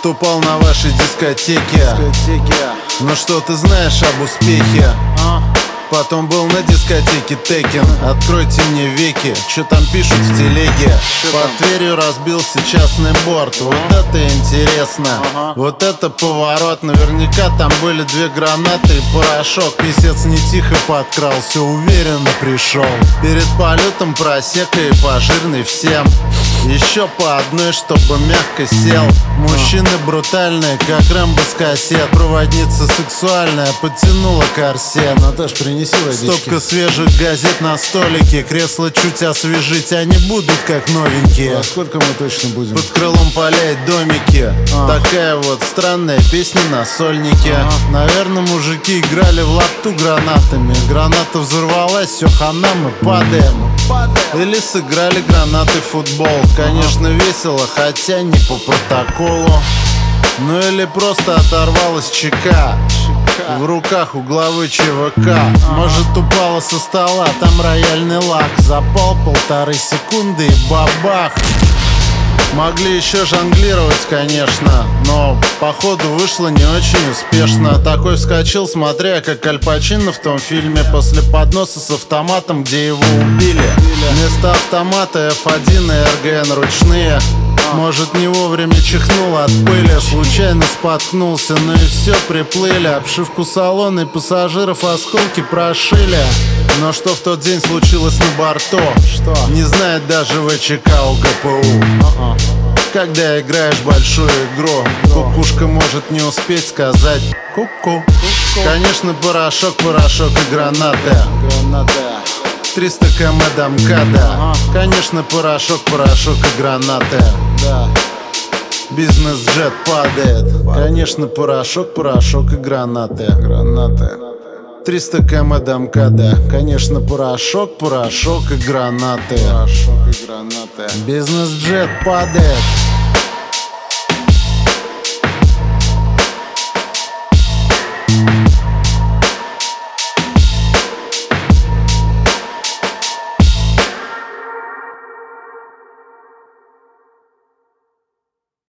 выступал на вашей дискотеке. Но что ты знаешь об успехе? Потом был на дискотеке Текен. Откройте мне веки, что там пишут в телеге? Под дверью разбился частный борт. Вот это интересно. Вот это поворот. Наверняка там были 2 гранаты и порошок. Писец не тихо подкрался, уверенно пришел. Перед полетом просека и пожирный всем. Еще по одной, чтобы мягко сел. Мужчины брутальные, как Рэмбо с кассет. Проводница сексуальная, подтянула корсет. Наташ, принеси водички. Стопка свежих газет на столике. Кресла чуть освежить, они будут как новенькие. А сколько мы точно будем? Под крылом поля и домики. Такая вот странная песня на сольнике. Наверное, мужики играли в лапту гранатами. Граната взорвалась, все хана, мы падаем. Или сыграли гранаты в футбол. Конечно, весело, хотя не по протоколу. Ну или просто оторвалась ЧК. В руках у главы ЧВК. Может, упала со стола, там рояльный лак. Запал 1,5 секунды и бабах. Могли еще жонглировать, конечно, но походу вышло не очень успешно. Такой вскочил, смотря как Аль Пачино в том фильме после подноса с автоматом, где его убили. Вместо автомата F1 и РГН ручные. Может, не вовремя чихнул от пыли, случайно споткнулся, ну и все, приплыли. Обшивку салона и пассажиров осколки прошили. Но что в тот день случилось на борту, не знает даже ВЧК у ГПУ. Когда играешь большую игру, кукушка может не успеть сказать ку-ку. Конечно, порошок и гранаты. 300 км до МКАДа. Конечно, порошок и гранаты. Бизнес-джет падает. Конечно, порошок и гранаты. 300 км до МКАДа. Конечно, порошок и гранаты. Бизнес-джет падает.